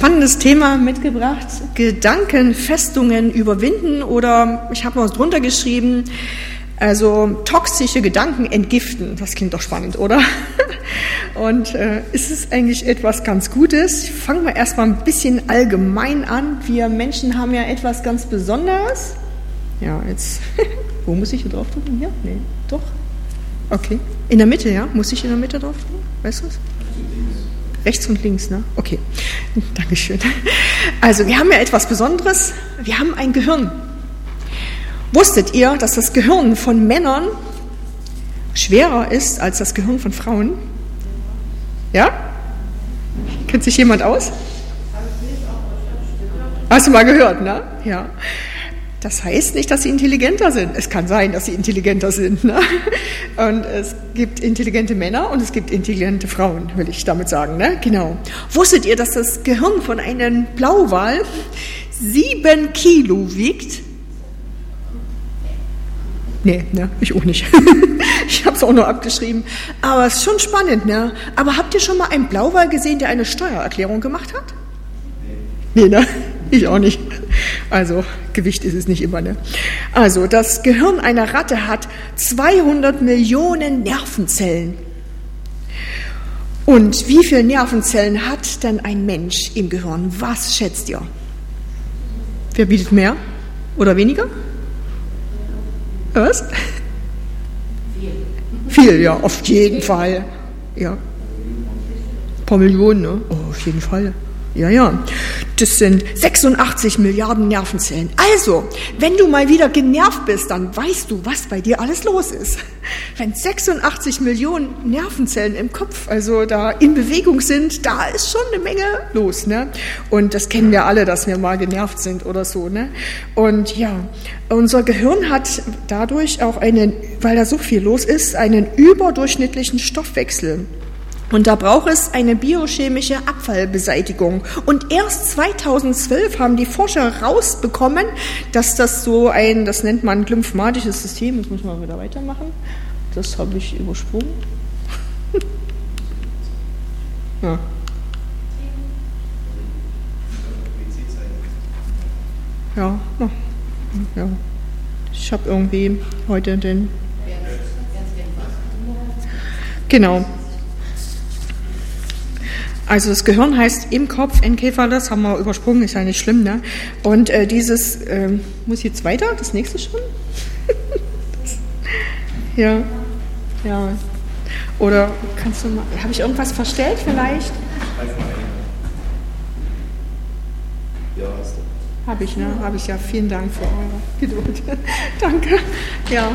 spannendes Thema mitgebracht. Gedankenfestungen überwinden oder ich habe was drunter geschrieben, also toxische Gedanken entgiften. Das klingt doch spannend, oder? Und ist es eigentlich etwas ganz Gutes? Fangen wir erstmal ein bisschen allgemein an. Wir Menschen haben ja etwas ganz Besonderes. Ja, jetzt, wo muss ich hier drauf drücken? Hier? Nee, doch. Okay. In der Mitte, ja? Muss ich in der Mitte drauf drücken? Weißt du es? Rechts und links, ne? Okay. Dankeschön. Also, wir haben ja etwas Besonderes. Wir haben ein Gehirn. Wusstet ihr, dass das Gehirn von Männern schwerer ist als das Gehirn von Frauen? Ja? Kennt sich jemand aus? Hast du mal gehört, ne? Ja. Das heißt nicht, dass sie intelligenter sind. Es kann sein, dass sie intelligenter sind. Ne? Und es gibt intelligente Männer und es gibt intelligente Frauen, will ich damit sagen. Ne? Genau. Wusstet ihr, dass das Gehirn von einem Blauwal 7 Kilo wiegt? Nee, ne, ich auch nicht. Ich habe es auch nur abgeschrieben. Aber es ist schon spannend, ne? Aber habt ihr schon mal einen Blauwal gesehen, der eine Steuererklärung gemacht hat? Nee, ne? Ich auch nicht. Also, Gewicht ist es nicht immer, ne? Also, das Gehirn einer Ratte hat 200 Millionen Nervenzellen. Und wie viele Nervenzellen hat denn ein Mensch im Gehirn? Was schätzt ihr? Wer bietet mehr oder weniger? Was? Viel, ja, auf jeden Fall. Ja. Ein paar Millionen, ne? Oh, auf jeden Fall. Ja, ja. Das sind 86 Milliarden Nervenzellen. Also, wenn du mal wieder genervt bist, dann weißt du, was bei dir alles los ist. Wenn 86 Millionen Nervenzellen im Kopf, also da in Bewegung sind, da ist schon eine Menge los, ne? Und das kennen wir alle, dass wir mal genervt sind oder so, ne? Und ja, unser Gehirn hat dadurch auch weil da so viel los ist, einen überdurchschnittlichen Stoffwechsel. Und da braucht es eine biochemische Abfallbeseitigung. Und erst 2012 haben die Forscher rausbekommen, dass das das nennt man glymphatisches System. Jetzt müssen wir wieder weitermachen. Das habe ich übersprungen. Ja. Ja. Ja. Ich habe irgendwie heute den... Genau. Also das Gehirn heißt im Kopf Enkephalitis, haben wir übersprungen, ist ja nicht schlimm, ne? Und muss ich jetzt weiter? Das nächste schon? Ja. Oder kannst du mal, habe ich irgendwas verstellt vielleicht? Ja, hast du. Habe ich, ne? Habe ich ja. Vielen Dank für eure Geduld. Danke. Ja.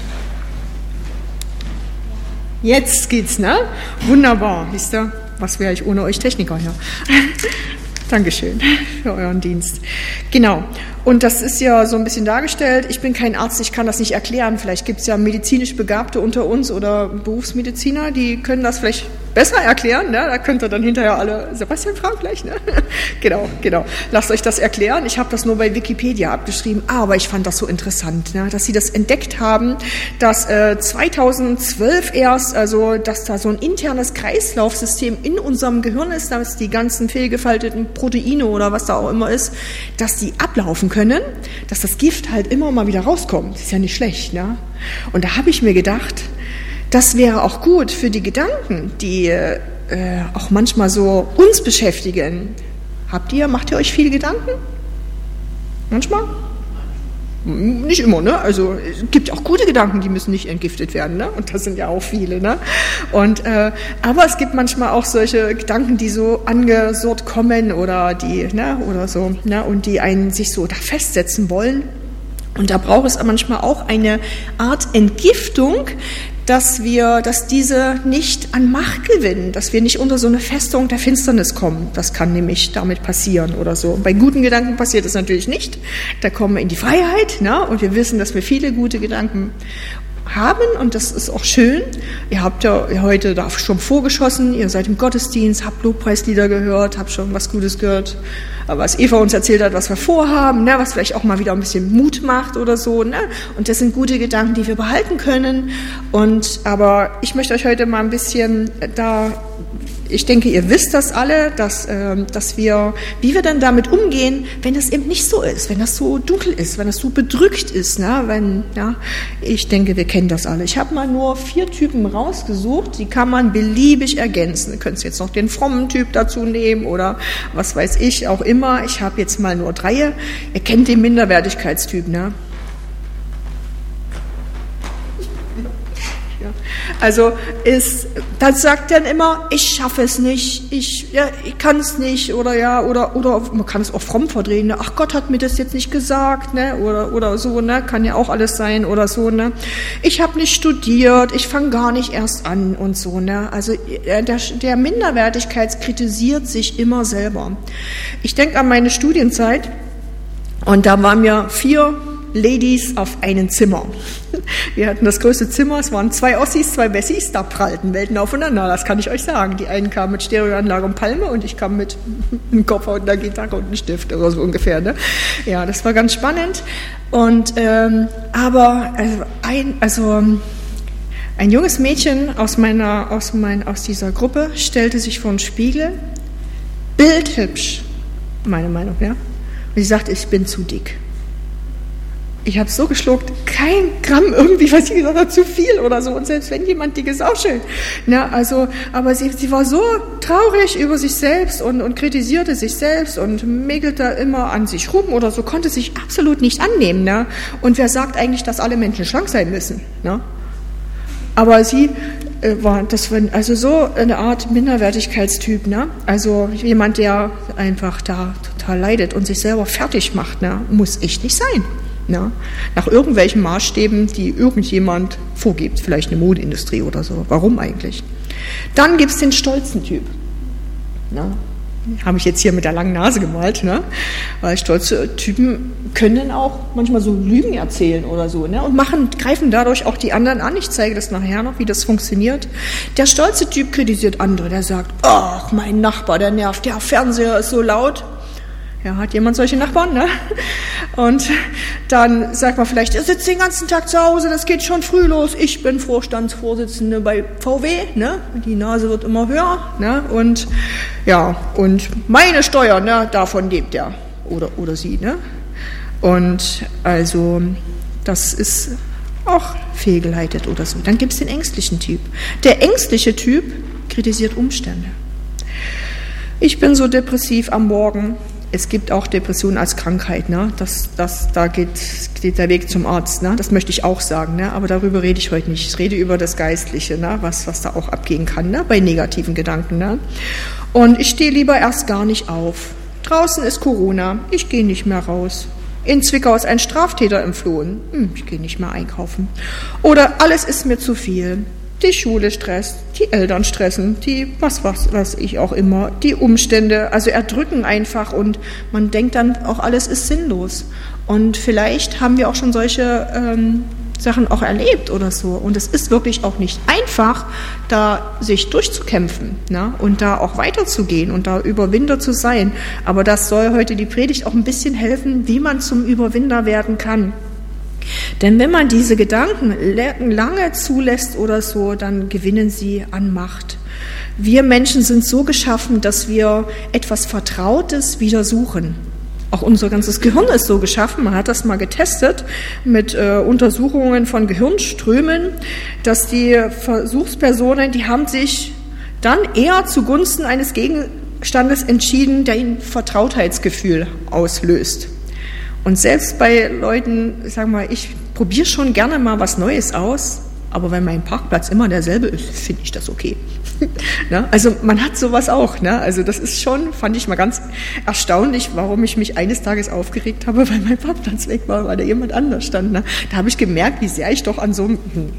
Jetzt geht's, ne? Wunderbar, wisst ihr? Was wäre ich ohne euch Techniker hier? Dankeschön für euren Dienst. Genau. Und das ist ja so ein bisschen dargestellt. Ich bin kein Arzt, ich kann das nicht erklären. Vielleicht gibt es ja medizinisch Begabte unter uns oder Berufsmediziner, die können das vielleicht besser erklären. Ne? Da könnt ihr dann hinterher alle Sebastian fragen gleich. Ne? Genau. Lasst euch das erklären. Ich habe das nur bei Wikipedia abgeschrieben, aber ich fand das so interessant, ne? Dass sie das entdeckt haben, dass 2012 erst, also dass da so ein internes Kreislaufsystem in unserem Gehirn ist, dass die ganzen fehlgefalteten Proteine oder was da auch immer ist, dass die ablaufen können, dass das Gift halt immer mal wieder rauskommt. Das ist ja nicht schlecht, ne? Und da habe ich mir gedacht, das wäre auch gut für die Gedanken, die auch manchmal so uns beschäftigen. Macht ihr euch viele Gedanken? Manchmal? Nicht immer, ne? Also es gibt auch gute Gedanken, die müssen nicht entgiftet werden, ne? Und das sind ja auch viele, ne? Und aber es gibt manchmal auch solche Gedanken, die so angesurrt kommen oder die, ne? Oder so, ne? Und die einen sich so da festsetzen wollen. Und da braucht es manchmal auch eine Art Entgiftung, dass diese nicht an Macht gewinnen, dass wir nicht unter so eine Festung der Finsternis kommen. Das kann nämlich damit passieren oder so. Bei guten Gedanken passiert das natürlich nicht. Da kommen wir in die Freiheit, ne? Und wir wissen, dass wir viele gute Gedanken haben und das ist auch schön. Ihr habt ja heute da schon vorgeschossen, ihr seid im Gottesdienst, habt Lobpreislieder gehört, habt schon was Gutes gehört, was Eva uns erzählt hat, was wir vorhaben, ne, was vielleicht auch mal wieder ein bisschen Mut macht oder so, ne? Und das sind gute Gedanken, die wir behalten können. Aber ich möchte euch heute mal ein bisschen ich denke, ihr wisst das alle, dass wir, wie wir dann damit umgehen, wenn das eben nicht so ist, wenn das so dunkel ist, wenn das so bedrückt ist, ne? Ich denke, wir kennen das alle. Ich habe mal nur 4 Typen rausgesucht, die kann man beliebig ergänzen. Ihr könnt jetzt noch den frommen Typ dazu nehmen oder was weiß ich auch immer. Ich habe jetzt mal nur 3. Ihr kennt den Minderwertigkeitstyp, ne? Also das sagt dann immer, ich schaffe es nicht, ich kann es nicht oder man kann es auch fromm verdrehen, ne? Ach Gott hat mir das jetzt nicht gesagt, ne? Oder so, ne? Kann ja auch alles sein oder so, ne? Ich habe nicht studiert, ich fange gar nicht erst an und so, ne? Also der Minderwertigkeitskritisiert sich immer selber. Ich denke an meine Studienzeit und da waren wir 4 Ladies auf einem Zimmer. Wir hatten das größte Zimmer, es waren 2 Ossis, 2 Wessis, da prallten Welten aufeinander, das kann ich euch sagen. Die einen kamen mit Stereoanlage und Palme und ich kam mit einem Koffer und einer Gitarre und einem Stift oder so ungefähr. Ne? Ja, das war ganz spannend. Und ein junges Mädchen aus dieser Gruppe stellte sich vor den Spiegel, bildhübsch, meine Meinung, ja. Und sie sagte, ich bin zu dick. Ich habe so geschluckt, kein Gramm irgendwie, was ich gesagt habe, zu viel oder so. Und selbst wenn jemand dick ist, auch schön. Na, also, aber sie war so traurig über sich selbst und kritisierte sich selbst und mäkelte immer an sich rum oder so, konnte sich absolut nicht annehmen. Ne? Und wer sagt eigentlich, dass alle Menschen schlank sein müssen? Ne? Aber sie war also so eine Art Minderwertigkeitstyp. Ne? Also jemand, der einfach da total leidet und sich selber fertig macht, ne? Muss ich nicht sein. Ja, nach irgendwelchen Maßstäben, die irgendjemand vorgibt, vielleicht eine Modeindustrie oder so. Warum eigentlich? Dann gibt es den stolzen Typ. Ja, habe ich jetzt hier mit der langen Nase gemalt, ne? Weil stolze Typen können auch manchmal so Lügen erzählen oder so, ne? Und greifen dadurch auch die anderen an. Ich zeige das nachher noch, wie das funktioniert. Der stolze Typ kritisiert andere, der sagt, ach, mein Nachbar, der nervt, der Fernseher ist so laut. Ja, hat jemand solche Nachbarn, ne? Und dann sagt man vielleicht, er sitzt den ganzen Tag zu Hause, das geht schon früh los. Ich bin Vorstandsvorsitzende bei VW, ne? Die Nase wird immer höher, ne? Und ja, und meine Steuern, ne? Davon lebt er oder sie, ne? Und also das ist auch fehlgeleitet oder so. Dann gibt es den ängstlichen Typ. Der ängstliche Typ kritisiert Umstände. Ich bin so depressiv am Morgen. Es gibt auch Depressionen als Krankheit, ne? Da geht der Weg zum Arzt, ne? Das möchte ich auch sagen, ne? Aber darüber rede ich heute nicht. Ich rede über das Geistliche, ne? Was da auch abgehen kann, ne? Bei negativen Gedanken. Ne? Und ich stehe lieber erst gar nicht auf. Draußen ist Corona, ich gehe nicht mehr raus. In Zwickau ist ein Straftäter entflohen, ich gehe nicht mehr einkaufen. Oder alles ist mir zu viel. Die Schule stresst, die Eltern stressen, was ich auch immer, die Umstände, also erdrücken einfach und man denkt dann auch, alles ist sinnlos. Und vielleicht haben wir auch schon solche Sachen auch erlebt oder so. Und es ist wirklich auch nicht einfach, da sich durchzukämpfen, ne? Und da auch weiterzugehen und da Überwinder zu sein. Aber das soll heute die Predigt auch ein bisschen helfen, wie man zum Überwinder werden kann. Denn wenn man diese Gedanken lange zulässt oder so, dann gewinnen sie an Macht. Wir Menschen sind so geschaffen, dass wir etwas Vertrautes wieder suchen. Auch unser ganzes Gehirn ist so geschaffen, man hat das mal getestet mit Untersuchungen von Gehirnströmen, dass die Versuchspersonen, die haben sich dann eher zugunsten eines Gegenstandes entschieden, der ihnen Vertrautheitsgefühl auslöst. Und selbst bei Leuten, sagen wir, ich probiere schon gerne mal was Neues aus, aber wenn mein Parkplatz immer derselbe ist, finde ich das okay. Ne? Also man hat sowas auch. Ne? Also das ist schon, fand ich mal ganz erstaunlich, warum ich mich eines Tages aufgeregt habe, weil mein Parkplatz weg war, weil da jemand anders stand. Ne? Da habe ich gemerkt, wie sehr ich doch an so einem,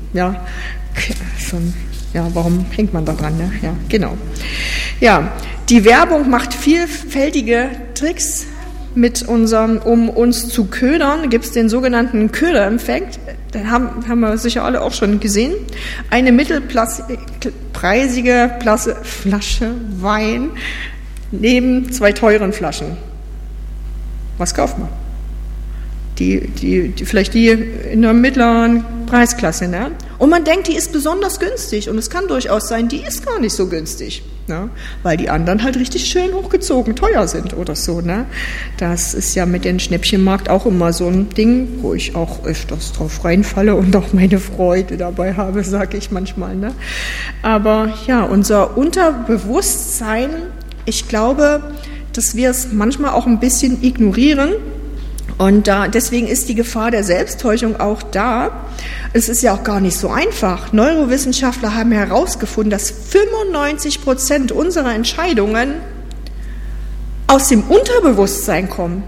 warum hängt man da dran? Ne? Ja, genau. Ja, die Werbung macht vielfältige Tricks, um uns zu ködern, gibt es den sogenannten Ködereffekt. Den haben wir sicher alle auch schon gesehen. Eine mittelpreisige Flasche Wein neben 2 teuren Flaschen. Was kauft man? Vielleicht die in der mittleren Preisklasse. Ne? Und man denkt, die ist besonders günstig. Und es kann durchaus sein, die ist gar nicht so günstig. Ne? Weil die anderen halt richtig schön hochgezogen teuer sind oder so. Ne? Das ist ja mit dem Schnäppchenmarkt auch immer so ein Ding, wo ich auch öfters drauf reinfalle und auch meine Freude dabei habe, sage ich manchmal. Ne? Aber ja, unser Unterbewusstsein, ich glaube, dass wir es manchmal auch ein bisschen ignorieren. Und deswegen ist die Gefahr der Selbsttäuschung auch da. Es ist ja auch gar nicht so einfach. Neurowissenschaftler haben herausgefunden, dass 95% unserer Entscheidungen aus dem Unterbewusstsein kommen.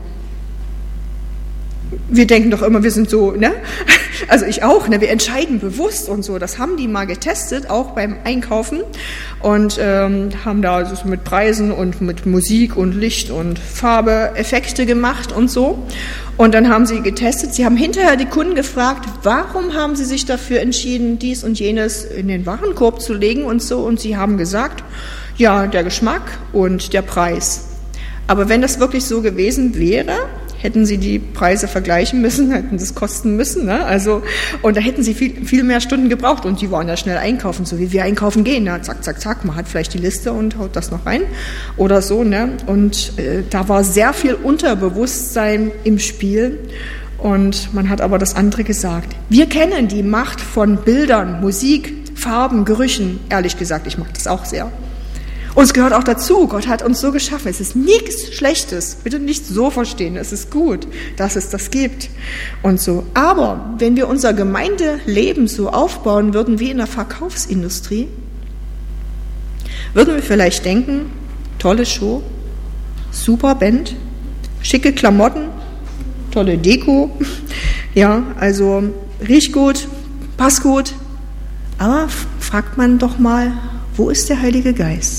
Wir denken doch immer, wir sind so, ne? Also ich auch, ne? Wir entscheiden bewusst und so. Das haben die mal getestet, auch beim Einkaufen und haben da so mit Preisen und mit Musik und Licht und Farbe Effekte gemacht und so. Und dann haben sie getestet. Sie haben hinterher die Kunden gefragt, warum haben sie sich dafür entschieden, dies und jenes in den Warenkorb zu legen und so. Und sie haben gesagt, ja, der Geschmack und der Preis. Aber wenn das wirklich so gewesen wäre, hätten sie die Preise vergleichen müssen, hätten das kosten müssen. Ne? Also, und da hätten sie viel mehr Stunden gebraucht. Und die wollen ja schnell einkaufen, so wie wir einkaufen gehen. Ne? Zack, zack, zack, man hat vielleicht die Liste und haut das noch rein oder so. Ne? Und da war sehr viel Unterbewusstsein im Spiel. Und man hat aber das andere gesagt. Wir kennen die Macht von Bildern, Musik, Farben, Gerüchen. Ehrlich gesagt, ich mag das auch sehr. Und es gehört auch dazu, Gott hat uns so geschaffen, es ist nichts Schlechtes, bitte nicht so verstehen, es ist gut, dass es das gibt und so. Aber wenn wir unser Gemeindeleben so aufbauen würden wie in der Verkaufsindustrie, würden wir vielleicht denken, tolle Show, super Band, schicke Klamotten, tolle Deko, ja, also riecht gut, passt gut, aber fragt man doch mal, wo ist der Heilige Geist?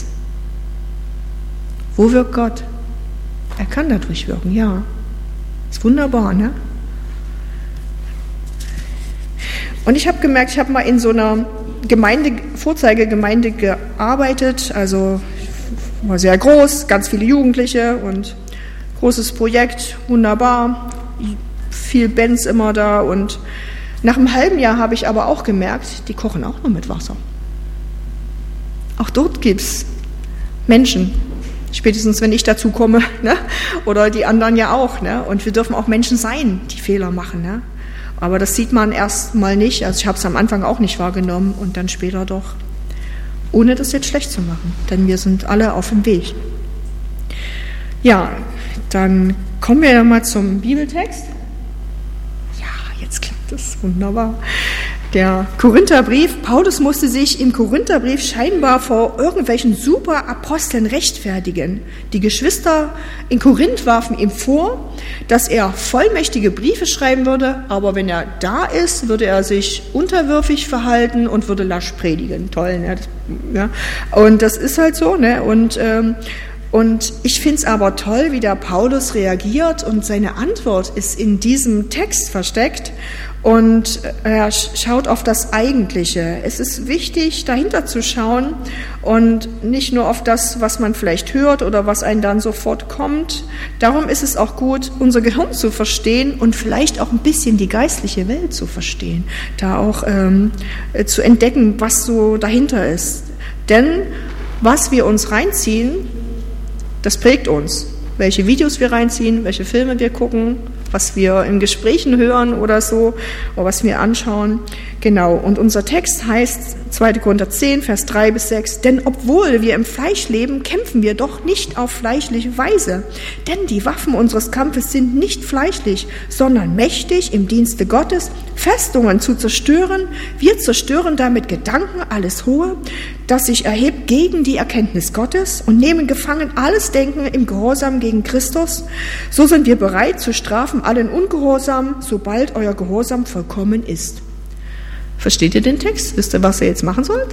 Wo wirkt Gott? Er kann dadurch wirken, ja. Ist wunderbar, ne? Und ich habe gemerkt, ich habe mal in so einer Vorzeigegemeinde gearbeitet, also war sehr groß, ganz viele Jugendliche und großes Projekt, wunderbar, viel Bands immer da und nach einem halben Jahr habe ich aber auch gemerkt, die kochen auch nur mit Wasser. Auch dort gibt es Menschen, spätestens wenn ich dazu komme, ne? Oder die anderen ja auch. Ne? Und wir dürfen auch Menschen sein, die Fehler machen. Ne? Aber das sieht man erst mal nicht. Also ich habe es am Anfang auch nicht wahrgenommen und dann später doch. Ohne das jetzt schlecht zu machen, denn wir sind alle auf dem Weg. Ja, dann kommen wir ja mal zum Bibeltext. Ja, jetzt klappt das wunderbar. Der Korintherbrief, Paulus musste sich im Korintherbrief scheinbar vor irgendwelchen Superaposteln rechtfertigen. Die Geschwister in Korinth warfen ihm vor, dass er vollmächtige Briefe schreiben würde, aber wenn er da ist, würde er sich unterwürfig verhalten und würde lasch predigen. Toll, ne? Ja. Und das ist halt so, ne? Und ich finde es aber toll, wie der Paulus reagiert und seine Antwort ist in diesem Text versteckt und er schaut auf das Eigentliche. Es ist wichtig, dahinter zu schauen und nicht nur auf das, was man vielleicht hört oder was einem dann sofort kommt. Darum ist es auch gut, unser Gehirn zu verstehen und vielleicht auch ein bisschen die geistliche Welt zu verstehen, da auch zu entdecken, was so dahinter ist. Denn was wir uns reinziehen, das prägt uns, welche Videos wir reinziehen, welche Filme wir gucken, was wir in Gesprächen hören oder so, oder was wir anschauen. Genau, und unser Text heißt 2. Korinther 10, Vers 3 bis 6, denn obwohl wir im Fleisch leben, kämpfen wir doch nicht auf fleischliche Weise. Denn die Waffen unseres Kampfes sind nicht fleischlich, sondern mächtig im Dienste Gottes, Festungen zu zerstören. Wir zerstören damit Gedanken, alles Hohe, das sich erhebt gegen die Erkenntnis Gottes und nehmen gefangen alles Denken im Gehorsam gegen Christus. So sind wir bereit zu strafen allen Ungehorsam, sobald euer Gehorsam vollkommen ist. Versteht ihr den Text? Wisst ihr, was ihr jetzt machen sollt?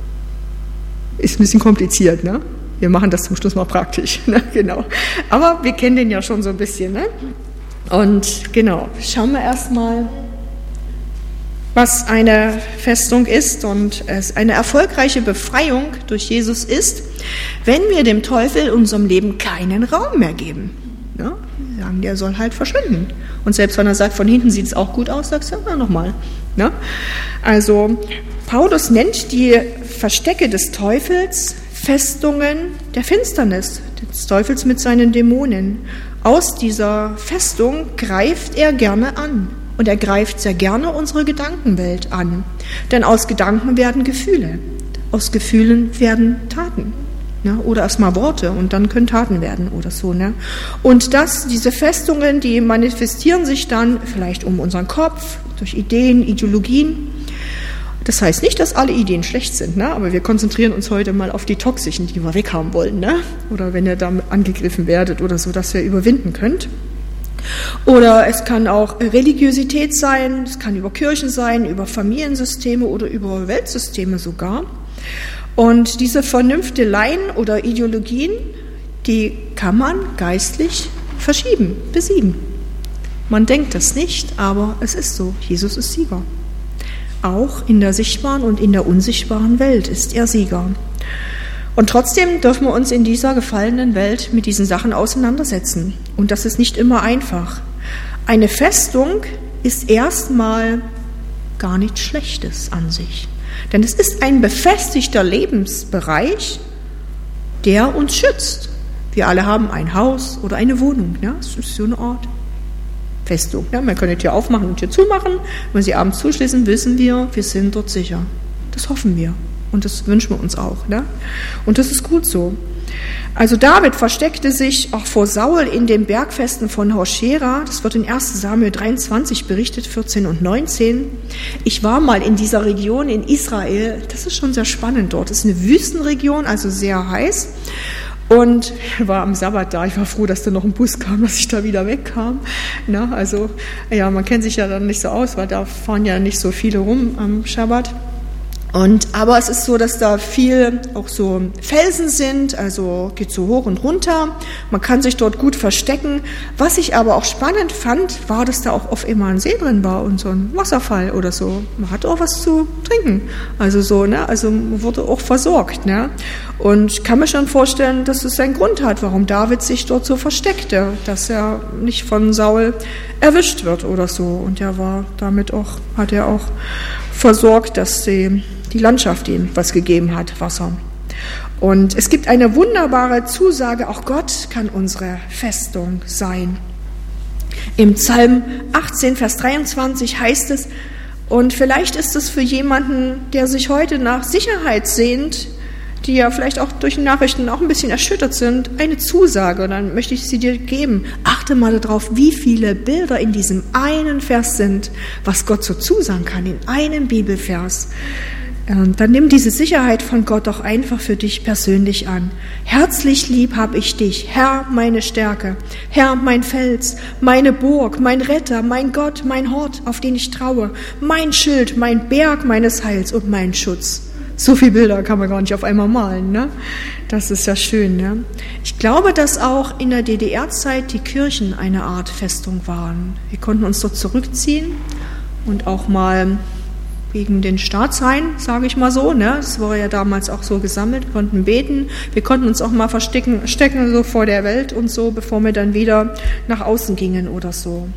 Ist ein bisschen kompliziert, ne? Wir machen das zum Schluss mal praktisch, ne? Genau. Aber wir kennen den ja schon so ein bisschen, ne? Und genau, schauen wir erstmal, was eine Festung ist und es eine erfolgreiche Befreiung durch Jesus ist, wenn wir dem Teufel in unserem Leben keinen Raum mehr geben. Ne? Die sagen, der soll halt verschwinden. Und selbst wenn er sagt, von hinten sieht es auch gut aus, sagst du, ja, nochmal. Ne? Also Paulus nennt die Verstecke des Teufels Festungen der Finsternis, des Teufels mit seinen Dämonen. Aus dieser Festung greift er gerne an. Und er greift sehr gerne unsere Gedankenwelt an. Denn aus Gedanken werden Gefühle. Aus Gefühlen werden Taten. Ne? Oder erstmal Worte und dann können Taten werden oder so. Ne? Und diese Festungen, die manifestieren sich dann vielleicht um unseren Kopf, durch Ideen, Ideologien. Das heißt nicht, dass alle Ideen schlecht sind, ne? Aber wir konzentrieren uns heute mal auf die toxischen, die wir weghaben wollen. Ne? Oder wenn ihr damit angegriffen werdet oder so, dass ihr überwinden könnt. Oder es kann auch Religiosität sein, es kann über Kirchen sein, über Familiensysteme oder über Weltsysteme sogar. Und diese Vernünfteleien oder Ideologien, die kann man geistlich verschieben, besiegen. Man denkt das nicht, aber es ist so. Jesus ist Sieger. Auch in der sichtbaren und in der unsichtbaren Welt ist er Sieger. Und trotzdem dürfen wir uns in dieser gefallenen Welt mit diesen Sachen auseinandersetzen. Und das ist nicht immer einfach. Eine Festung ist erstmal gar nichts Schlechtes an sich. Denn es ist ein befestigter Lebensbereich, der uns schützt. Wir alle haben ein Haus oder eine Wohnung. Ja? Das ist so eine Art Festung. Ja? Man kann die Tür aufmachen und die Tür zumachen. Wenn sie abends zuschließen, wissen wir sind dort sicher. Das hoffen wir. Und das wünschen wir uns auch. Ne? Und das ist gut so. Also David versteckte sich auch vor Saul in den Bergfesten von Hoshera. Das wird in 1 Samuel 23 berichtet, 14 und 19. Ich war mal in dieser Region in Israel. Das ist schon sehr spannend dort. Das ist eine Wüstenregion, also sehr heiß. Und ich war am Sabbat da. Ich war froh, dass da noch ein Bus kam, dass ich da wieder wegkam. Na, also, ja, man kennt sich ja dann nicht so aus, weil da fahren ja nicht so viele rum am Schabbat. Aber es ist so, dass da viel auch so Felsen sind, also geht so hoch und runter. Man kann sich dort gut verstecken. Was ich aber auch spannend fand, war, dass da auch oft immer ein See drin war und so ein Wasserfall oder so. Man hatte auch was zu trinken. Also so, ne? Also man wurde auch versorgt, ne? Und ich kann mir schon vorstellen, dass es seinen Grund hat, warum David sich dort so versteckte, dass er nicht von Saul erwischt wird oder so. Und er war damit auch, hat er auch versorgt, dass die Landschaft ihm was gegeben hat, Wasser. Und es gibt eine wunderbare Zusage, auch Gott kann unsere Festung sein. Im Psalm 18, Vers 23 heißt es, und vielleicht ist es für jemanden, der sich heute nach Sicherheit sehnt, die ja vielleicht auch durch die Nachrichten auch ein bisschen erschüttert sind, eine Zusage. Und dann möchte ich sie dir geben. Achte mal darauf, wie viele Bilder in diesem einen Vers sind, was Gott so zusagen kann, in einem Bibelvers. Dann nimm diese Sicherheit von Gott doch einfach für dich persönlich an. Herzlich lieb habe ich dich, Herr, meine Stärke, Herr, mein Fels, meine Burg, mein Retter, mein Gott, mein Hort, auf den ich traue, mein Schild, mein Berg meines Heils und mein Schutz. So viele Bilder kann man gar nicht auf einmal malen, ne? Das ist ja schön, ne? Ich glaube, dass auch in der DDR-Zeit die Kirchen eine Art Festung waren. Wir konnten uns dort zurückziehen und auch mal gegen den Staatsfeind, sage ich mal so, ne? Das war ja damals auch so gesammelt, wir konnten beten, wir konnten uns auch mal stecken so vor der Welt und so, bevor wir dann wieder nach außen gingen oder so.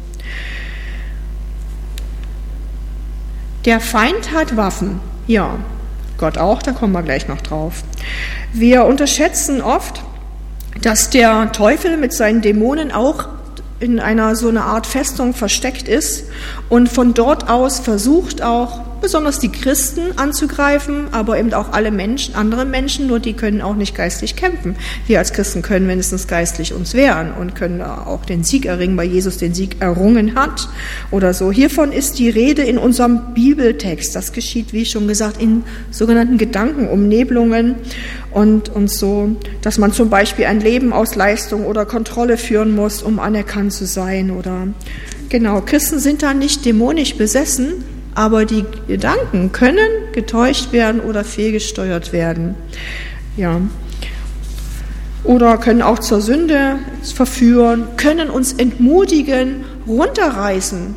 Der Feind hat Waffen, ja. Gott auch, da kommen wir gleich noch drauf. Wir unterschätzen oft, dass der Teufel mit seinen Dämonen auch in so einer Art Festung versteckt ist und von dort aus versucht auch besonders die Christen anzugreifen, aber eben auch alle Menschen, andere Menschen, nur die können auch nicht geistlich kämpfen. Wir als Christen können wenigstens geistlich uns wehren und können auch den Sieg erringen, weil Jesus den Sieg errungen hat oder so. Hiervon ist die Rede in unserem Bibeltext. Das geschieht, wie schon gesagt, in sogenannten Gedankenumnebelungen und so, dass man zum Beispiel ein Leben aus Leistung oder Kontrolle führen muss, um anerkannt zu sein oder genau. Christen sind da nicht dämonisch besessen, aber die Gedanken können getäuscht werden oder fehlgesteuert werden. Ja. Oder können auch zur Sünde verführen, können uns entmutigen, runterreißen.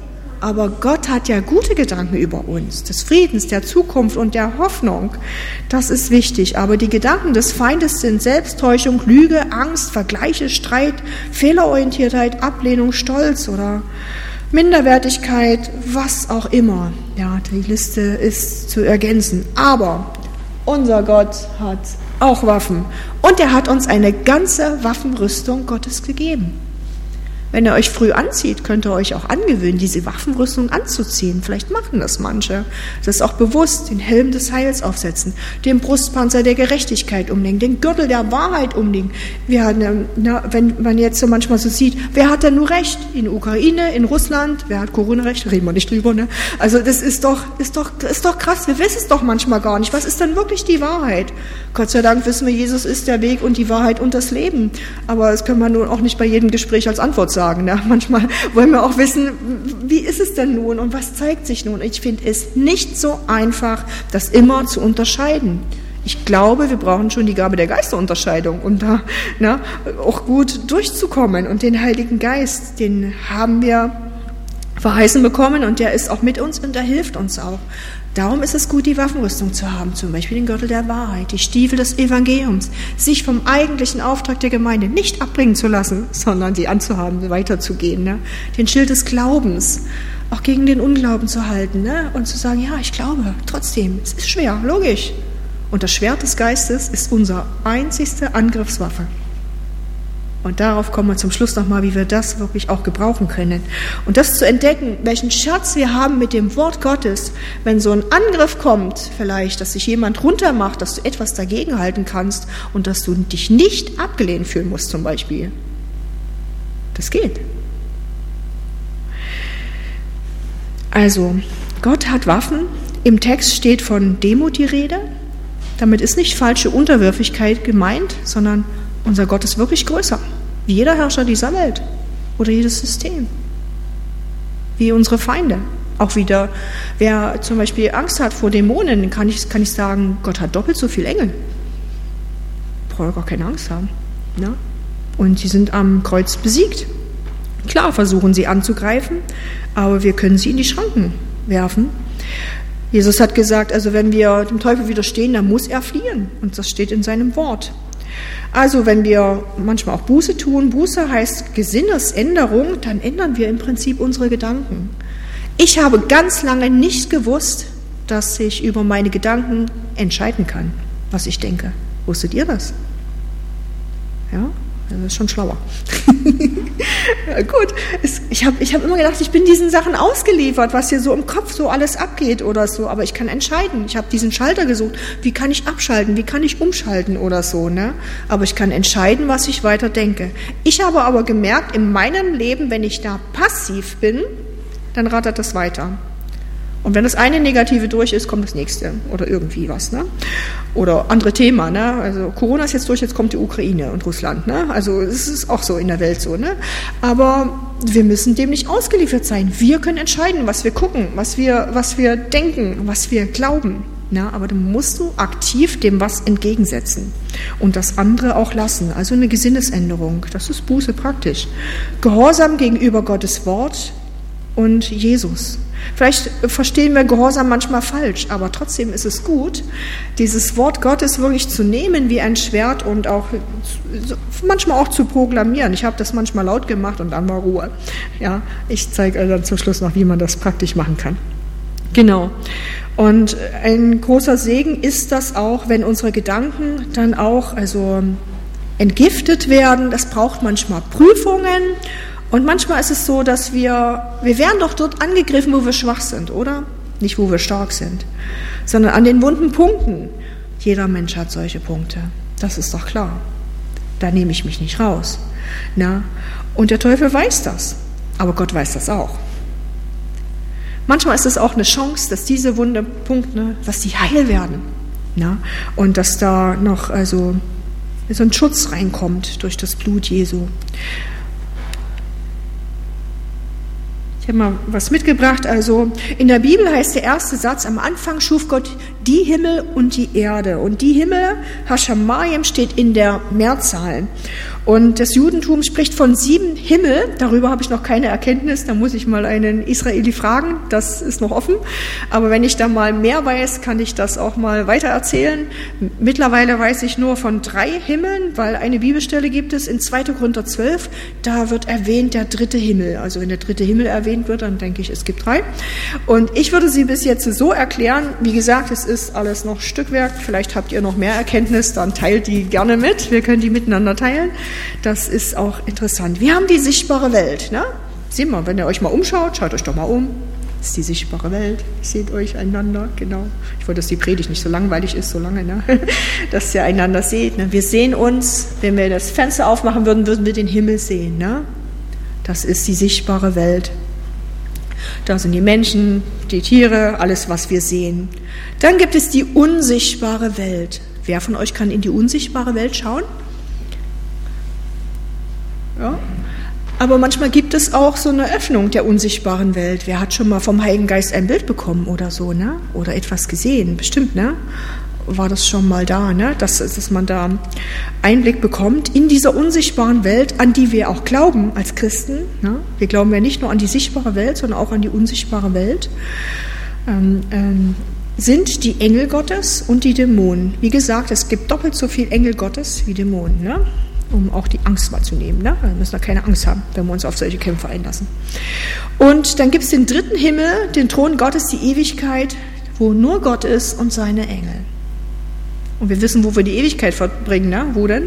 aber Gott hat ja gute Gedanken über uns, des Friedens, der Zukunft und der Hoffnung. Das ist wichtig, aber die Gedanken des Feindes sind Selbsttäuschung, Lüge, Angst, Vergleiche, Streit, Fehlerorientiertheit, Ablehnung, Stolz oder Minderwertigkeit, was auch immer. Ja, die Liste ist zu ergänzen. Aber unser Gott hat auch Waffen und er hat uns eine ganze Waffenrüstung Gottes gegeben. Wenn ihr euch früh anzieht, könnt ihr euch auch angewöhnen, diese Waffenrüstung anzuziehen. Vielleicht machen das manche. Das ist auch bewusst, den Helm des Heils aufsetzen, den Brustpanzer der Gerechtigkeit umlegen, den Gürtel der Wahrheit umlegen. Wenn man jetzt so manchmal so sieht, wer hat denn nur Recht? In der Ukraine, in Russland, wer hat Corona-Recht? Reden wir nicht drüber, ne? Also das ist doch krass, wir wissen es doch manchmal gar nicht. Was ist denn wirklich die Wahrheit? Gott sei Dank wissen wir, Jesus ist der Weg und die Wahrheit und das Leben. Aber das können wir nun auch nicht bei jedem Gespräch als Antwort sagen. Ne? Manchmal wollen wir auch wissen, wie ist es denn nun und was zeigt sich nun? Ich finde es nicht so einfach, das immer zu unterscheiden. Ich glaube, wir brauchen schon die Gabe der Geisterunterscheidung, um da auch gut durchzukommen. Und den Heiligen Geist, den haben wir verheißen bekommen und der ist auch mit uns und der hilft uns auch. Darum ist es gut, die Waffenrüstung zu haben, zum Beispiel den Gürtel der Wahrheit, die Stiefel des Evangeliums, sich vom eigentlichen Auftrag der Gemeinde nicht abbringen zu lassen, sondern sie anzuhaben, weiterzugehen. Ne? Den Schild des Glaubens, auch gegen den Unglauben zu halten, ne? Und zu sagen, ja, ich glaube, trotzdem, es ist schwer, logisch. Und das Schwert des Geistes ist unsere einzigste Angriffswaffe. Und darauf kommen wir zum Schluss nochmal, wie wir das wirklich auch gebrauchen können. Und das zu entdecken, welchen Schatz wir haben mit dem Wort Gottes, wenn so ein Angriff kommt, vielleicht, dass sich jemand runtermacht, dass du etwas dagegen halten kannst und dass du dich nicht abgelehnt fühlen musst zum Beispiel. Das geht. Also, Gott hat Waffen. Im Text steht von Demut die Rede. Damit ist nicht falsche Unterwürfigkeit gemeint, sondern unser Gott ist wirklich größer, wie jeder Herrscher dieser Welt oder jedes System, wie unsere Feinde. Auch wieder, wer zum Beispiel Angst hat vor Dämonen, kann ich sagen, Gott hat doppelt so viel Engel. Braucht gar keine Angst haben. Ne? Und sie sind am Kreuz besiegt. Klar versuchen sie anzugreifen, aber wir können sie in die Schranken werfen. Jesus hat gesagt, also wenn wir dem Teufel widerstehen, dann muss er fliehen. Und das steht in seinem Wort. Also wenn wir manchmal auch Buße tun, Buße heißt Gesinnesänderung, dann ändern wir im Prinzip unsere Gedanken. Ich habe ganz lange nicht gewusst, dass ich über meine Gedanken entscheiden kann, was ich denke. Wusstet ihr das? Ja, das ist schon schlauer. Ja, gut, ich hab immer gedacht, ich bin diesen Sachen ausgeliefert, was hier so im Kopf so alles abgeht oder so, aber ich kann entscheiden. Ich habe diesen Schalter gesucht, wie kann ich abschalten, wie kann ich umschalten oder so, ne? Aber ich kann entscheiden, was ich weiter denke. Ich habe aber gemerkt, in meinem Leben, wenn ich da passiv bin, dann rattert das weiter. Und wenn das eine Negative durch ist, kommt das nächste oder irgendwie was, ne? Oder andere Thema, ne? Also Corona ist jetzt durch, jetzt kommt die Ukraine und Russland, ne? Also es ist auch so in der Welt so, ne? Aber wir müssen dem nicht ausgeliefert sein. Wir können entscheiden, was wir gucken, was wir denken, was wir glauben. Na, aber dann musst du aktiv dem was entgegensetzen und das andere auch lassen. Also eine Gesinnesänderung, das ist Buße praktisch. Gehorsam gegenüber Gottes Wort und Jesus. Vielleicht verstehen wir Gehorsam manchmal falsch, aber trotzdem ist es gut, dieses Wort Gottes wirklich zu nehmen wie ein Schwert und auch manchmal auch zu proklamieren. Ich habe das manchmal laut gemacht und dann war Ruhe. Ja, ich zeige dann zum Schluss noch, wie man das praktisch machen kann. Genau. Und ein großer Segen ist das auch, wenn unsere Gedanken dann auch entgiftet werden. Das braucht manchmal Prüfungen. Und manchmal ist es so, dass wir werden doch dort angegriffen, wo wir schwach sind, oder? Nicht, wo wir stark sind, sondern an den wunden Punkten. Jeder Mensch hat solche Punkte. Das ist doch klar. Da nehme ich mich nicht raus. Na? Und der Teufel weiß das. Aber Gott weiß das auch. Manchmal ist es auch eine Chance, dass diese wunden Punkte, dass die heil werden. Na? Und dass da noch so ein Schutz reinkommt durch das Blut Jesu. Ich habe mal was mitgebracht. Also in der Bibel heißt der erste Satz, am Anfang schuf Gott die Himmel und die Erde. Und die Himmel, Hashamayim, steht in der Mehrzahl. Und das Judentum spricht von 7 Himmel. Darüber habe ich noch keine Erkenntnis. Da muss ich mal einen Israeli fragen. Das ist noch offen. Aber wenn ich da mal mehr weiß, kann ich das auch mal weiter erzählen. Mittlerweile weiß ich nur von 3 Himmeln, weil eine Bibelstelle gibt es in 2. Korinther 12. Da wird erwähnt der 3. Himmel. Also wenn der 3. Himmel erwähnt wird, dann denke ich, es gibt 3. Und ich würde sie bis jetzt so erklären. Wie gesagt, es ist alles noch Stückwerk. Vielleicht habt ihr noch mehr Erkenntnis, dann teilt die gerne mit. Wir können die miteinander teilen. Das ist auch interessant. Wir haben die sichtbare Welt. Ne? Seht mal, wenn ihr euch mal umschaut, schaut euch doch mal um. Das ist die sichtbare Welt. Seht euch einander, genau. Ich wollte, dass die Predigt nicht so langweilig ist, so lange, ne? Dass ihr einander seht. Ne? Wir sehen uns, wenn wir das Fenster aufmachen würden, würden wir den Himmel sehen. Ne? Das ist die sichtbare Welt. Da sind die Menschen, die Tiere, alles, was wir sehen. Dann gibt es die unsichtbare Welt. Wer von euch kann in die unsichtbare Welt schauen? Ja. Aber manchmal gibt es auch so eine Öffnung der unsichtbaren Welt. Wer hat schon mal vom Heiligen Geist ein Bild bekommen oder so, ne? Oder etwas gesehen? Bestimmt, ne? War das schon mal da, ne? Dass man da Einblick bekommt in dieser unsichtbaren Welt, an die wir auch glauben als Christen. Ne? Wir glauben ja nicht nur an die sichtbare Welt, sondern auch an die unsichtbare Welt. Sind die Engel Gottes und die Dämonen. Wie gesagt, es gibt doppelt so viel Engel Gottes wie Dämonen, ne? Um auch die Angst mal zu nehmen. Ne? Wir müssen da keine Angst haben, wenn wir uns auf solche Kämpfe einlassen. Und dann gibt es den 3. Himmel, den Thron Gottes, die Ewigkeit, wo nur Gott ist und seine Engel. Und wir wissen, wo wir die Ewigkeit verbringen. Ne? Wo denn?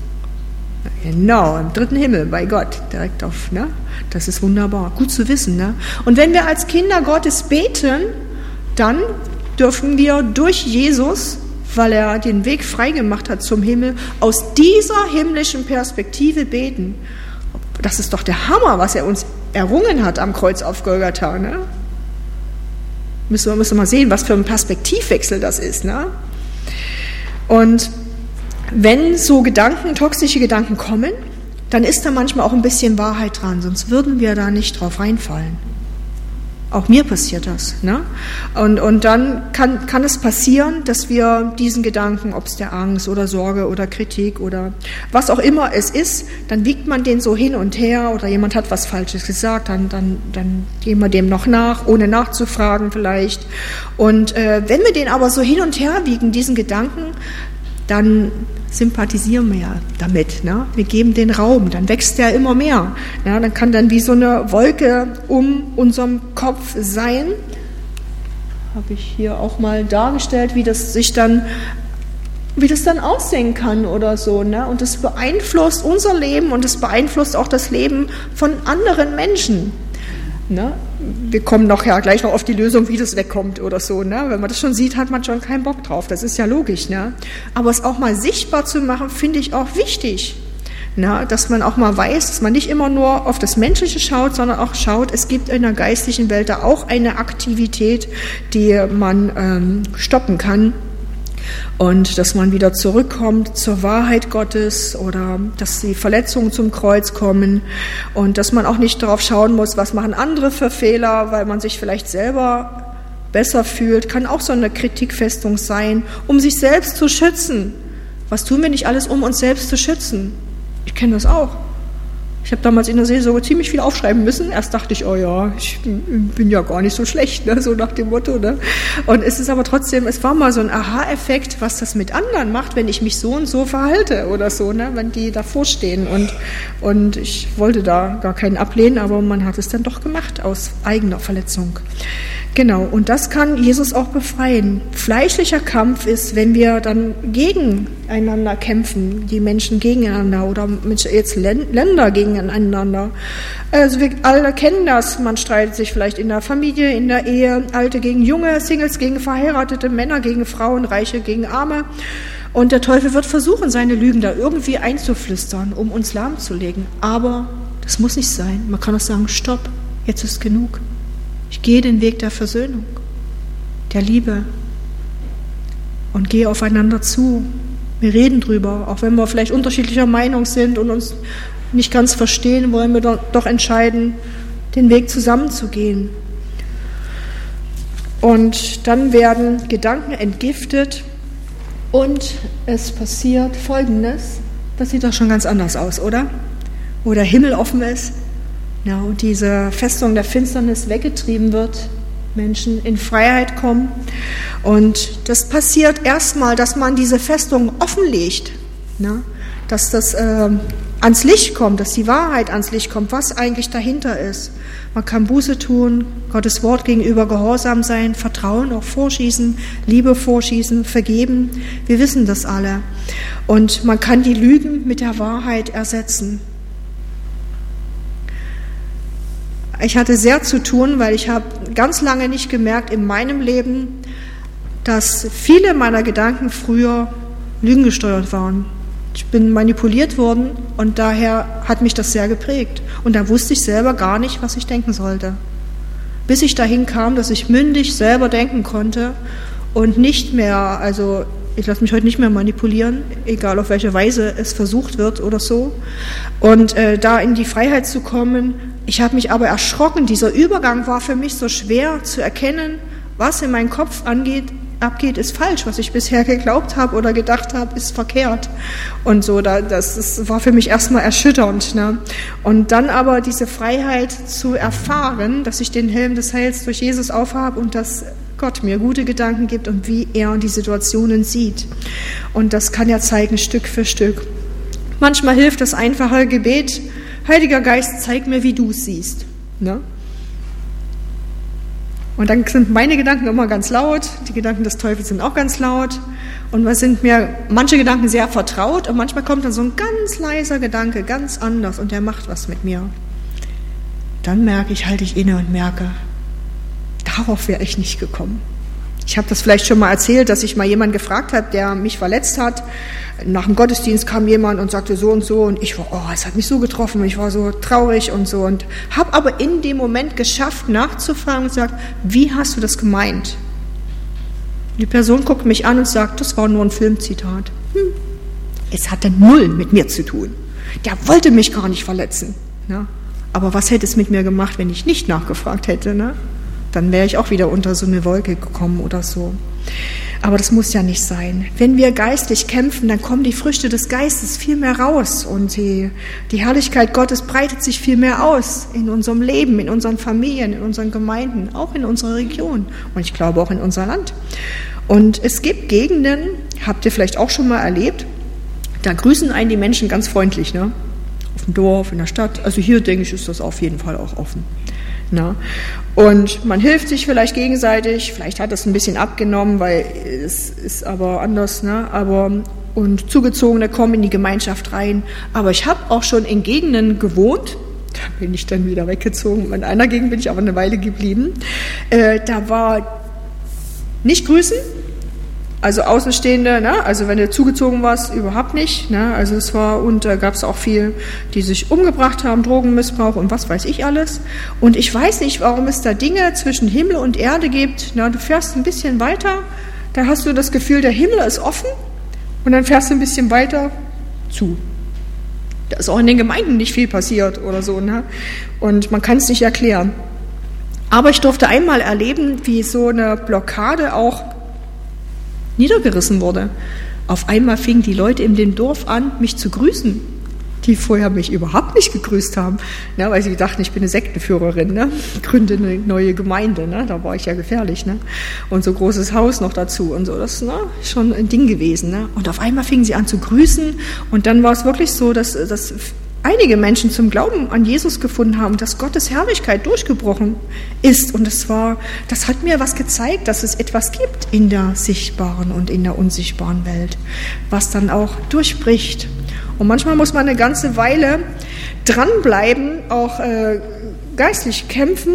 Genau, im 3. Himmel, bei Gott, direkt auf. Ne? Das ist wunderbar, gut zu wissen. Ne? Und wenn wir als Kinder Gottes beten, dann dürfen wir durch Jesus, weil er den Weg freigemacht hat zum Himmel, aus dieser himmlischen Perspektive beten. Das ist doch der Hammer, was er uns errungen hat am Kreuz auf Golgatha. Ne? Müssen wir mal sehen, was für ein Perspektivwechsel das ist. Ne? Und wenn so Gedanken, toxische Gedanken kommen, dann ist da manchmal auch ein bisschen Wahrheit dran, sonst würden wir da nicht drauf reinfallen. Auch mir passiert das. Ne? Und dann kann es passieren, dass wir diesen Gedanken, ob es der Angst oder Sorge oder Kritik oder was auch immer es ist, dann wiegt man den so hin und her oder jemand hat was Falsches gesagt, dann gehen wir dem noch nach, ohne nachzufragen vielleicht. Und wenn wir den aber so hin und her wiegen, diesen Gedanken, dann sympathisieren wir ja damit. Ne? Wir geben den Raum, dann wächst der immer mehr. Ja, dann kann dann wie so eine Wolke um unserem Kopf sein. Habe ich hier auch mal dargestellt, wie das dann aussehen kann oder so. Ne? Und das beeinflusst unser Leben und es beeinflusst auch das Leben von anderen Menschen. Ne? Wir kommen gleich noch auf die Lösung, wie das wegkommt oder so. Ne? Wenn man das schon sieht, hat man schon keinen Bock drauf. Das ist ja logisch. Ne? Aber es auch mal sichtbar zu machen, finde ich auch wichtig. Ne? Dass man auch mal weiß, dass man nicht immer nur auf das Menschliche schaut, sondern auch schaut, es gibt in der geistlichen Welt da auch eine Aktivität, die man stoppen kann. Und dass man wieder zurückkommt zur Wahrheit Gottes oder dass die Verletzungen zum Kreuz kommen und dass man auch nicht darauf schauen muss, was machen andere für Fehler, weil man sich vielleicht selber besser fühlt, kann auch so eine Kritikfestung sein, um sich selbst zu schützen. Was tun wir nicht alles, um uns selbst zu schützen? Ich kenne das auch. Ich habe damals in der Seelsorge ziemlich viel aufschreiben müssen. Erst dachte ich, oh ja, ich bin ja gar nicht so schlecht, ne? So nach dem Motto. Ne? Und es ist aber trotzdem, es war mal so ein Aha-Effekt, was das mit anderen macht, wenn ich mich so und so verhalte oder so, ne? Wenn die davor stehen. Und ich wollte da gar keinen ablehnen, aber man hat es dann doch gemacht aus eigener Verletzung. Genau, und das kann Jesus auch befreien. Fleischlicher Kampf ist, wenn wir dann gegeneinander kämpfen, die Menschen gegeneinander oder jetzt Länder gegeneinander. Also wir alle kennen das, man streitet sich vielleicht in der Familie, in der Ehe, Alte gegen Junge, Singles gegen Verheiratete, Männer gegen Frauen, Reiche gegen Arme. Und der Teufel wird versuchen, seine Lügen da irgendwie einzuflüstern, um uns lahmzulegen. Aber das muss nicht sein. Man kann auch sagen, stopp, jetzt ist genug. Ich gehe den Weg der Versöhnung, der Liebe und gehe aufeinander zu. Wir reden drüber, auch wenn wir vielleicht unterschiedlicher Meinung sind und uns nicht ganz verstehen, wollen wir doch entscheiden, den Weg zusammenzugehen. Und dann werden Gedanken entgiftet und es passiert Folgendes. Das sieht doch schon ganz anders aus, oder? Wo der Himmel offen ist, ja, und diese Festung der Finsternis weggetrieben wird, Menschen in Freiheit kommen. Und das passiert erstmal, dass man diese Festung offenlegt, ne? Dass das ans Licht kommt, dass die Wahrheit ans Licht kommt, was eigentlich dahinter ist. Man kann Buße tun, Gottes Wort gegenüber gehorsam sein, Vertrauen auch vorschießen, Liebe vorschießen, vergeben. Wir wissen das alle. Und man kann die Lügen mit der Wahrheit ersetzen. Ich hatte sehr zu tun, weil ich habe ganz lange nicht gemerkt in meinem Leben, dass viele meiner Gedanken früher lügengesteuert waren. Ich bin manipuliert worden und daher hat mich das sehr geprägt. Und da wusste ich selber gar nicht, was ich denken sollte. Bis ich dahin kam, dass ich mündig selber denken konnte und nicht mehr, also ich lasse mich heute nicht mehr manipulieren, egal auf welche Weise es versucht wird oder so. Und da in die Freiheit zu kommen, ich habe mich aber erschrocken. Dieser Übergang war für mich so schwer zu erkennen, was in meinem Kopf abgeht, ist falsch. Was ich bisher geglaubt habe oder gedacht habe, ist verkehrt. Und so, das war für mich erstmal erschütternd. Ne? Und dann aber diese Freiheit zu erfahren, dass ich den Helm des Heils durch Jesus aufhabe und dass Gott mir gute Gedanken gibt und wie er die Situationen sieht. Und das kann er zeigen, Stück für Stück. Manchmal hilft das einfache Gebet: Heiliger Geist, zeig mir, wie du es siehst. Ne? Und dann sind meine Gedanken immer ganz laut, die Gedanken des Teufels sind auch ganz laut. Und was sind mir manche Gedanken sehr vertraut und manchmal kommt dann so ein ganz leiser Gedanke, ganz anders und der macht was mit mir. Dann halte ich inne und merke, darauf wäre ich nicht gekommen. Ich habe das vielleicht schon mal erzählt, dass ich mal jemanden gefragt habe, der mich verletzt hat. Nach dem Gottesdienst kam jemand und sagte so und ich war, es hat mich so getroffen, ich war so traurig und so und habe aber in dem Moment geschafft, nachzufragen und gesagt, wie hast du das gemeint? Die Person guckt mich an und sagt, das war nur ein Filmzitat. Es hatte null mit mir zu tun. Der wollte mich gar nicht verletzen. Ne? Aber was hätte es mit mir gemacht, wenn ich nicht nachgefragt hätte? Ne? Dann wäre ich auch wieder unter so eine Wolke gekommen oder so. Aber das muss ja nicht sein. Wenn wir geistlich kämpfen, dann kommen die Früchte des Geistes viel mehr raus und die Herrlichkeit Gottes breitet sich viel mehr aus in unserem Leben, in unseren Familien, in unseren Gemeinden, auch in unserer Region und ich glaube auch in unser Land. Und es gibt Gegenden, habt ihr vielleicht auch schon mal erlebt, da grüßen einen die Menschen ganz freundlich, ne? Auf dem Dorf, in der Stadt. Also hier, denke ich, ist das auf jeden Fall auch offen. Na? Und man hilft sich vielleicht gegenseitig, vielleicht hat es ein bisschen abgenommen, weil es ist aber anders, ne? Und Zugezogene kommen in die Gemeinschaft rein. Aber ich habe auch schon in Gegenden gewohnt, da bin ich dann wieder weggezogen, in einer Gegend bin ich aber eine Weile geblieben, da war nicht grüßen, also Außenstehende, ne? Also wenn du zugezogen warst, überhaupt nicht. Ne? Also es war, und da gab es auch viel, die sich umgebracht haben, Drogenmissbrauch und was weiß ich alles. Und ich weiß nicht, warum es da Dinge zwischen Himmel und Erde gibt. Na, du fährst ein bisschen weiter, da hast du das Gefühl, der Himmel ist offen und dann fährst du ein bisschen weiter zu. Da ist auch in den Gemeinden nicht viel passiert oder so. Ne? Und man kann es nicht erklären. Aber ich durfte einmal erleben, wie so eine Blockade auch niedergerissen wurde. Auf einmal fingen die Leute in dem Dorf an, mich zu grüßen, die vorher mich überhaupt nicht gegrüßt haben, ne, weil sie dachten, ich bin eine Sektenführerin, ne, gründe eine neue Gemeinde, ne, da war ich ja gefährlich, ne, und so großes Haus noch dazu und so, das ist schon ein Ding gewesen, ne, und auf einmal fingen sie an zu grüßen und dann war es wirklich so, dass einige Menschen zum Glauben an Jesus gefunden haben, dass Gottes Herrlichkeit durchgebrochen ist. Und das hat mir was gezeigt, dass es etwas gibt in der sichtbaren und in der unsichtbaren Welt, was dann auch durchbricht. Und manchmal muss man eine ganze Weile dranbleiben, auch geistlich kämpfen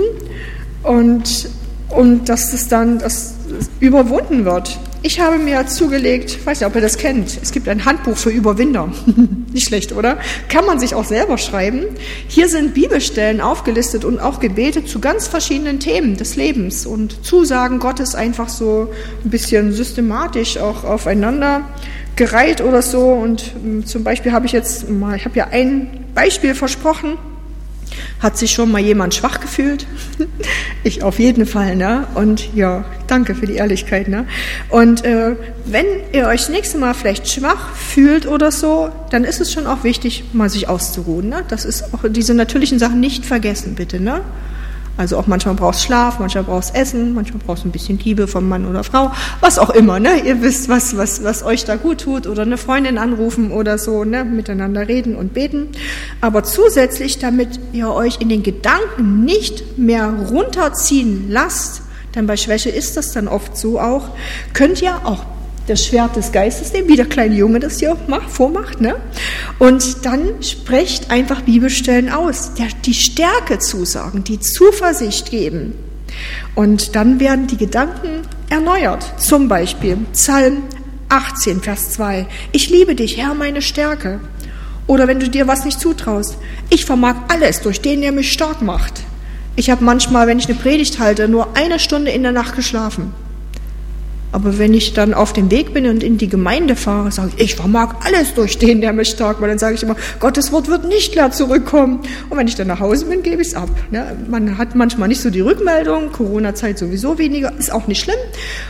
und dass es dann überwunden wird. Ich habe mir zugelegt, ich weiß nicht, ob ihr das kennt, es gibt ein Handbuch für Überwinder. Nicht schlecht, oder? Kann man sich auch selber schreiben. Hier sind Bibelstellen aufgelistet und auch Gebete zu ganz verschiedenen Themen des Lebens und Zusagen Gottes einfach so ein bisschen systematisch auch aufeinander gereiht oder so. Und zum Beispiel habe ich ja ein Beispiel versprochen Hat sich schon mal jemand schwach gefühlt? Ich auf jeden Fall, ne? Und ja, danke für die Ehrlichkeit, ne? Und wenn ihr euch das nächste Mal vielleicht schwach fühlt oder so, dann ist es schon auch wichtig, mal sich auszuruhen, ne? Das ist auch diese natürlichen Sachen nicht vergessen, bitte, ne? Also auch manchmal brauchst du Schlaf, manchmal brauchst du Essen, manchmal brauchst du ein bisschen Liebe vom Mann oder Frau, was auch immer, ne? Ihr wisst, was euch da gut tut, oder eine Freundin anrufen oder so, ne? Miteinander reden und beten. Aber zusätzlich, damit ihr euch in den Gedanken nicht mehr runterziehen lasst, denn bei Schwäche ist das dann oft so auch, könnt ihr auch das Schwert des Geistes nehmen, wie der kleine Junge das hier vormacht, ne? Und dann sprecht einfach Bibelstellen aus, die Stärke zusagen, die Zuversicht geben. Und dann werden die Gedanken erneuert. Zum Beispiel Psalm 18, Vers 2. Ich liebe dich, Herr, meine Stärke. Oder wenn du dir was nicht zutraust. Ich vermag alles durch den, der mich stark macht. Ich habe manchmal, wenn ich eine Predigt halte, nur 1 Stunde in der Nacht geschlafen. Aber wenn ich dann auf dem Weg bin und in die Gemeinde fahre, sage ich vermag alles durch den, der mich stark macht. Dann sage ich immer, Gottes Wort wird nicht leer zurückkommen. Und wenn ich dann nach Hause bin, gebe ich es ab. Ne? Man hat manchmal nicht so die Rückmeldung, Corona-Zeit sowieso weniger, ist auch nicht schlimm.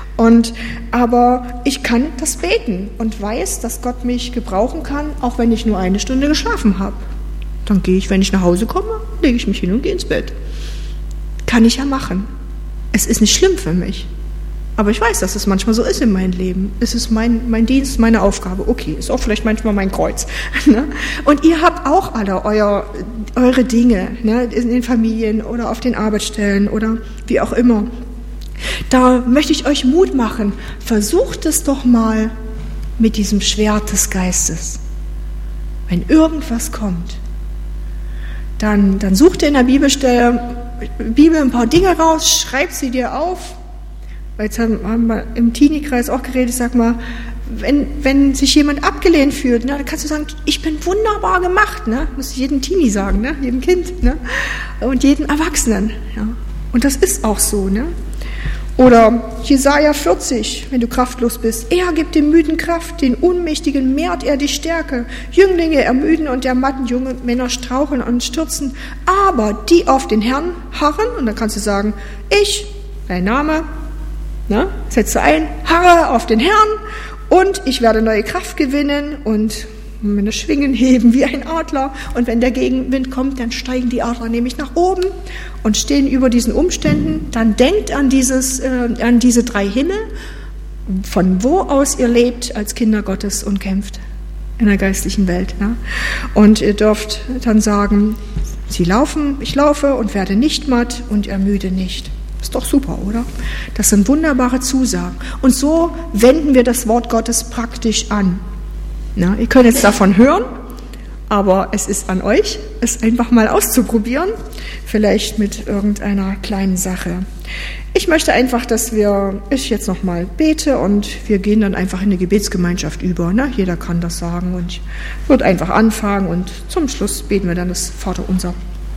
Aber ich kann das beten und weiß, dass Gott mich gebrauchen kann, auch wenn ich nur 1 Stunde geschlafen habe. Dann gehe ich, wenn ich nach Hause komme, lege ich mich hin und gehe ins Bett. Kann ich ja machen. Es ist nicht schlimm für mich. Aber ich weiß, dass es manchmal so ist in meinem Leben. Es ist mein Dienst, meine Aufgabe. Okay, ist auch vielleicht manchmal mein Kreuz. Ne? Und ihr habt auch alle eure Dinge, ne? In den Familien oder auf den Arbeitsstellen oder wie auch immer. Da möchte ich euch Mut machen. Versucht es doch mal mit diesem Schwert des Geistes. Wenn irgendwas kommt, dann sucht ihr in der Bibel ein paar Dinge raus, schreibt sie dir auf. Weil jetzt haben wir im Teenie-Kreis auch geredet, ich sag mal, wenn sich jemand abgelehnt fühlt, ne, dann kannst du sagen, ich bin wunderbar gemacht, ne? Muss ich jedem Teenie sagen, ne? Jedem Kind, ne? Und jedem Erwachsenen. Ja? Und das ist auch so, ne? Oder Jesaja 40, wenn du kraftlos bist. Er gibt dem Müden Kraft, den Unmächtigen mehrt er die Stärke. Jünglinge ermüden und ermatten, junge Männer straucheln und stürzen. Aber die auf den Herrn harren, und dann kannst du sagen, dein Name, ne, setze ein, harre auf den Herrn und ich werde neue Kraft gewinnen und meine Schwingen heben wie ein Adler. Und wenn der Gegenwind kommt, dann steigen die Adler nämlich nach oben und stehen über diesen Umständen. Dann denkt an diese 3 Himmel, von wo aus ihr lebt als Kinder Gottes und kämpft in der geistlichen Welt. Ne? Und ihr dürft dann sagen, ich laufe und werde nicht matt und ermüde nicht. Ist doch super, oder? Das sind wunderbare Zusagen. Und so wenden wir das Wort Gottes praktisch an. Na, ihr könnt jetzt davon hören, aber es ist an euch, es einfach mal auszuprobieren, vielleicht mit irgendeiner kleinen Sache. Ich möchte einfach, dass ich jetzt nochmal bete und wir gehen dann einfach in eine Gebetsgemeinschaft über. Ne? Jeder kann das sagen und ich würde einfach anfangen und zum Schluss beten wir dann das Vaterunser.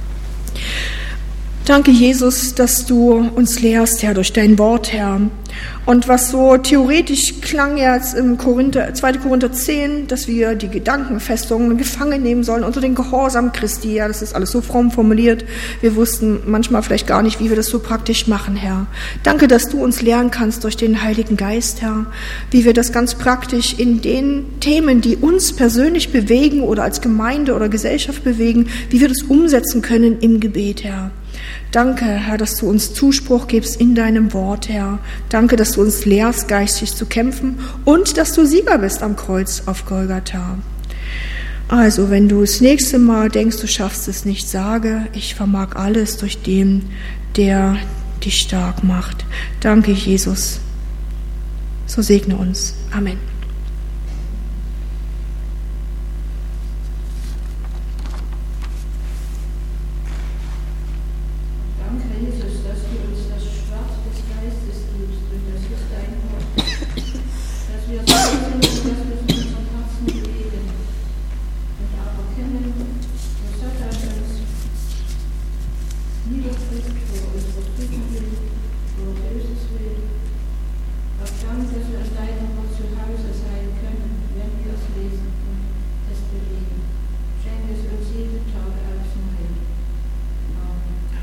Danke, Jesus, dass du uns lehrst, Herr, durch dein Wort, Herr. Und was so theoretisch klang jetzt im 2. Korinther 10, dass wir die Gedankenfestungen gefangen nehmen sollen unter den Gehorsam Christi. Ja, das ist alles so fromm formuliert. Wir wussten manchmal vielleicht gar nicht, wie wir das so praktisch machen, Herr. Danke, dass du uns lehren kannst durch den Heiligen Geist, Herr, wie wir das ganz praktisch in den Themen, die uns persönlich bewegen oder als Gemeinde oder Gesellschaft bewegen, wie wir das umsetzen können im Gebet, Herr. Danke, Herr, dass du uns Zuspruch gibst in deinem Wort, Herr. Danke, dass du uns lehrst, geistig zu kämpfen und dass du Sieger bist am Kreuz auf Golgatha. Also, wenn du das nächste Mal denkst, du schaffst es nicht, sage, ich vermag alles durch den, der dich stark macht. Danke, Jesus. So segne uns. Amen.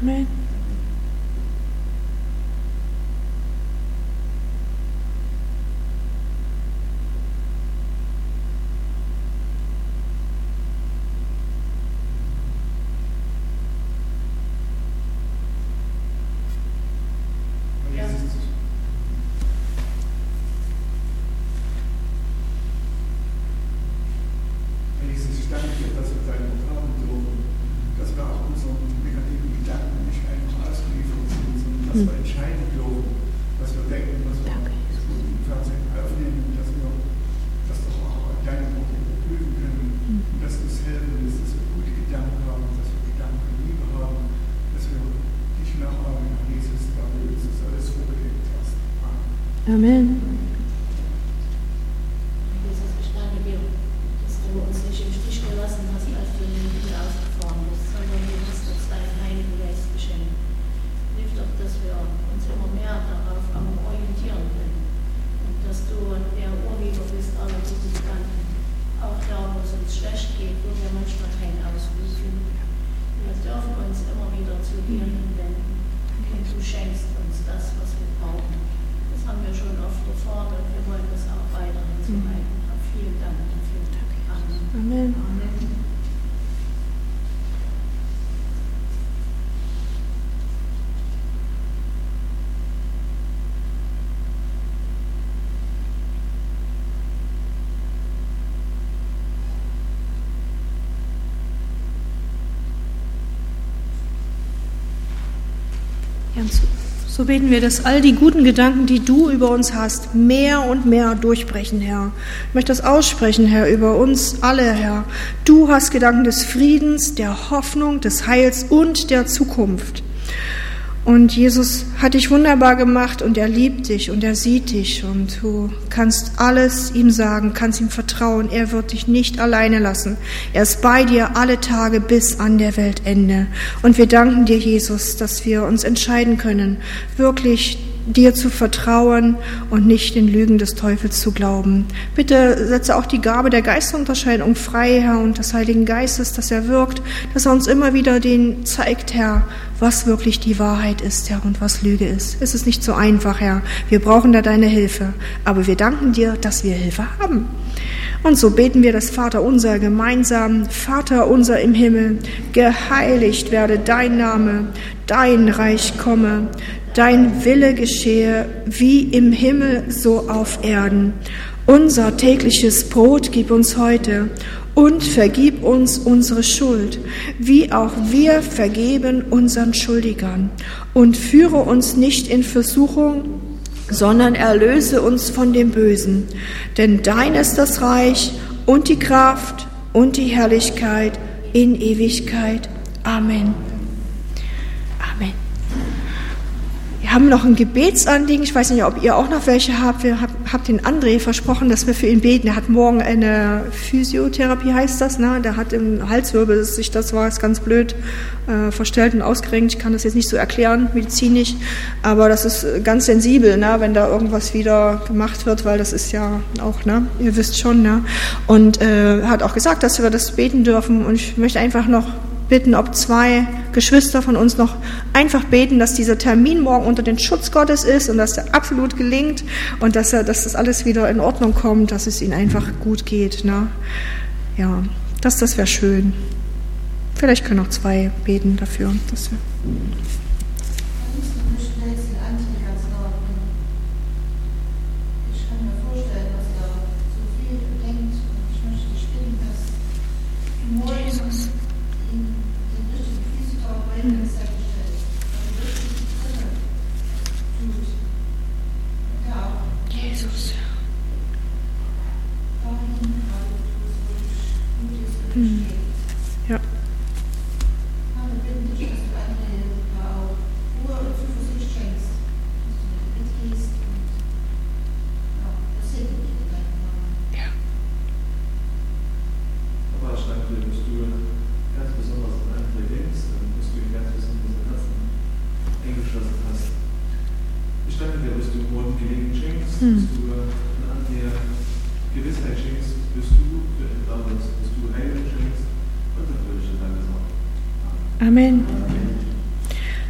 Amen. Dass wir entscheiden dürfen, was wir denken, was wir im Fernsehen aufnehmen, dass wir das doch auch deine Worte überprüfen können, und dass du es helfen willst, dass wir gute Gedanken haben, dass wir Gedanken Liebe haben, dass wir dich nachahmen, Jesus, da du uns das alles vorgelegt hast. Amen. Jesus, ich danke dir, dass du uns nicht im Stich gelassen hast, als du den Himmel aufgefahren bist, sondern du hast uns deinen Heiligen Geist geschenkt. Hilf doch, dass wir uns immer mehr darauf orientieren können und dass du der Urheber bist aller guten Gedanken, auch da, wo es uns schlecht geht, wo wir manchmal keinen Ausweg finden. Wir dürfen uns immer wieder zu dir hinwenden und du schenkst uns das, was wir brauchen. Das haben wir schon oft erfahren und wir wollen das auch weiterhin so halten. Vielen Dank dafür. Amen. Amen. Amen. So beten wir, dass all die guten Gedanken, die du über uns hast, mehr und mehr durchbrechen, Herr. Ich möchte das aussprechen, Herr, über uns alle, Herr. Du hast Gedanken des Friedens, der Hoffnung, des Heils und der Zukunft. Und Jesus hat dich wunderbar gemacht und er liebt dich und er sieht dich und du kannst alles ihm sagen, kannst ihm vertrauen. Er wird dich nicht alleine lassen. Er ist bei dir alle Tage bis an der Weltende. Und wir danken dir, Jesus, dass wir uns entscheiden können, wirklich dir zu vertrauen und nicht den Lügen des Teufels zu glauben. Bitte setze auch die Gabe der Geisterunterscheidung frei, Herr, und des Heiligen Geistes, dass er wirkt, dass er uns immer wieder den zeigt, Herr, was wirklich die Wahrheit ist, Herr, und was Lüge ist. Es ist nicht so einfach, Herr. Wir brauchen da deine Hilfe. Aber wir danken dir, dass wir Hilfe haben. Und so beten wir das Vaterunser gemeinsam. Vater unser im Himmel, geheiligt werde dein Name, dein Reich komme, dein Wille geschehe, wie im Himmel, so auf Erden. Unser tägliches Brot gib uns heute und vergib uns unsere Schuld, wie auch wir vergeben unseren Schuldigern. Und führe uns nicht in Versuchung, sondern erlöse uns von dem Bösen. Denn dein ist das Reich und die Kraft und die Herrlichkeit in Ewigkeit. Amen. Amen. Wir haben noch ein Gebetsanliegen. Ich weiß nicht, ob ihr auch noch welche habt. Wir haben den André versprochen, dass wir für ihn beten. Er hat morgen eine Physiotherapie, heißt das. Ne? Der hat im Halswirbel, das war jetzt ganz blöd, verstellt und ausgerenkt. Ich kann das jetzt nicht so erklären, medizinisch. Aber das ist ganz sensibel, ne? Wenn da irgendwas wieder gemacht wird, weil das ist ja auch, ne? Ihr wisst schon. Ne? Und hat auch gesagt, dass wir das beten dürfen. Und ich möchte einfach noch bitten, ob 2 Geschwister von uns noch einfach beten, dass dieser Termin morgen unter den Schutz Gottes ist und dass der absolut gelingt und dass das alles wieder in Ordnung kommt, dass es ihnen einfach gut geht. Ne? Ja, das wäre schön. Vielleicht können auch 2 beten dafür. Dass wir Ja. Aber ich danke dir, dass du ganz besonders an André denkst und dass du ihn ganz besonders im Herzen eingeschlossen hast. Ich danke dir, dass du morgen Gelegen schenkst, dass du an André Gewissheit schenkst, dass du für ihn da bist, dass du Heilung schenkst und natürlich Danke sagen. Amen.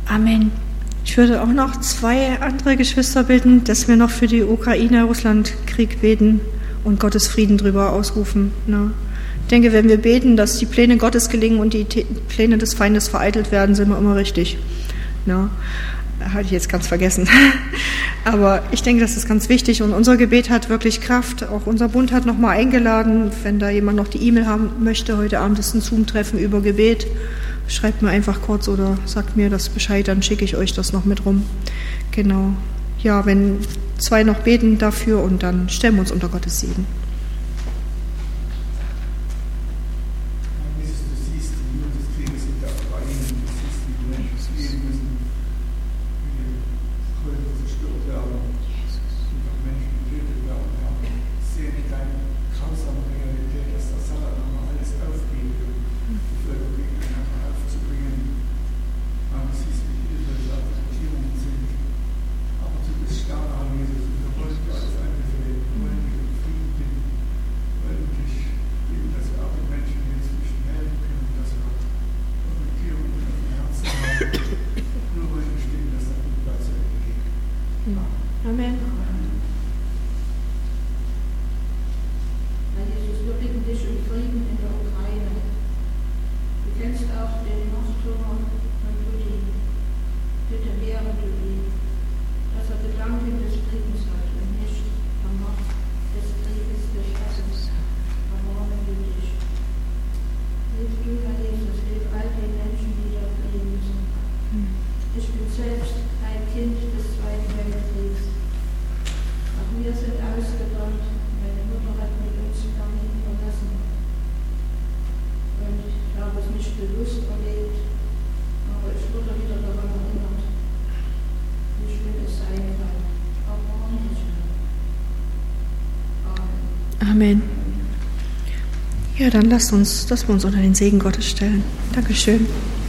Amen. Ich würde auch noch 2 andere Geschwister bitten, dass wir noch für die Ukraine-Russland-Krieg beten und Gottes Frieden drüber ausrufen. Ne? Ich denke, wenn wir beten, dass die Pläne Gottes gelingen und die Pläne des Feindes vereitelt werden, sind wir immer richtig. Ne? Hatte ich jetzt ganz vergessen. Aber ich denke, das ist ganz wichtig und unser Gebet hat wirklich Kraft. Auch unser Bund hat nochmal eingeladen, wenn da jemand noch die E-Mail haben möchte, heute Abend ist ein Zoom-Treffen über Gebet. Schreibt mir einfach kurz oder sagt mir das Bescheid, dann schicke ich euch das noch mit rum. Genau. Ja, wenn 2 noch beten dafür und dann stellen wir uns unter Gottes Segen. Amen. Herr Jesus, wir bitten dich um Frieden in der Ukraine. Du kennst auch den Mordhunger von Putin. Bitte lehre du ihn, dass er Gedanken des Friedens hat und nicht vom Mord des Krieges gestattet. Erbarme du dich. Hilf du, Herr Jesus, hilf all den Menschen, die da fliehen müssen. Ich bin selbst ein Kind des Zweiten Weltkriegs. Auch wir sind ausgebrannt. Meine Mutter hat mit uns Berlin verlassen. Und ich habe es nicht bewusst erlebt, aber ich wurde wieder daran erinnert, wie schlimm es sein kann. Aber nicht mehr. Amen. Amen. Ja, dann lasst uns, dass wir uns unter den Segen Gottes stellen. Dankeschön.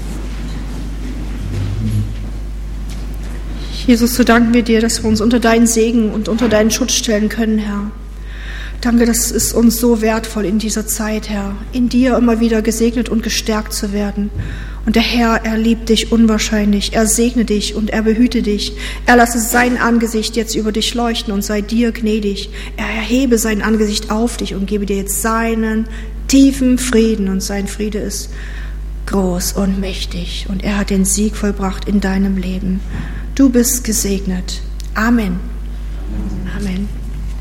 Jesus, so danken wir dir, dass wir uns unter deinen Segen und unter deinen Schutz stellen können, Herr. Danke, das ist uns so wertvoll in dieser Zeit, Herr, in dir immer wieder gesegnet und gestärkt zu werden. Und der Herr, er liebt dich unwahrscheinlich, er segne dich und er behüte dich. Er lasse sein Angesicht jetzt über dich leuchten und sei dir gnädig. Er erhebe sein Angesicht auf dich und gebe dir jetzt seinen tiefen Frieden. Und sein Friede ist groß und mächtig und er hat den Sieg vollbracht in deinem Leben. Du bist gesegnet. Amen. Amen.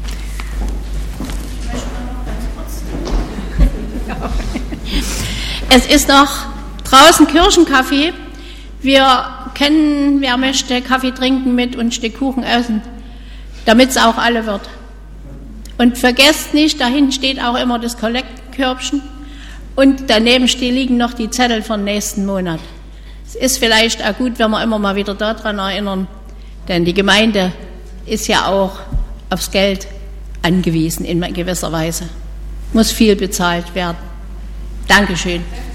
Es ist noch draußen Kirchenkaffee. Wer möchte Kaffee trinken mit und ein Stück Kuchen essen, damit es auch alle wird. Und vergesst nicht, da hinten steht auch immer das Kollektenkörbchen und daneben liegen noch die Zettel für den nächsten Monat. Es ist vielleicht auch gut, wenn wir immer mal wieder daran erinnern, denn die Gemeinde ist ja auch aufs Geld angewiesen in gewisser Weise. Muss viel bezahlt werden. Dankeschön.